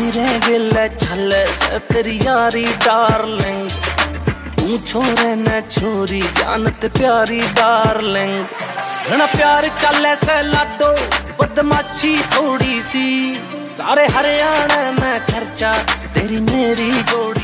मेरे गिल छल से तेरी यारी डार्लिंग, तू छोरे न छोरी जानत प्यारी डार्लिंग। घना प्यार चले से लाडो बदमाशी थोड़ी सी, सारे हरियाणा में चर्चा तेरी मेरी जोड़ी।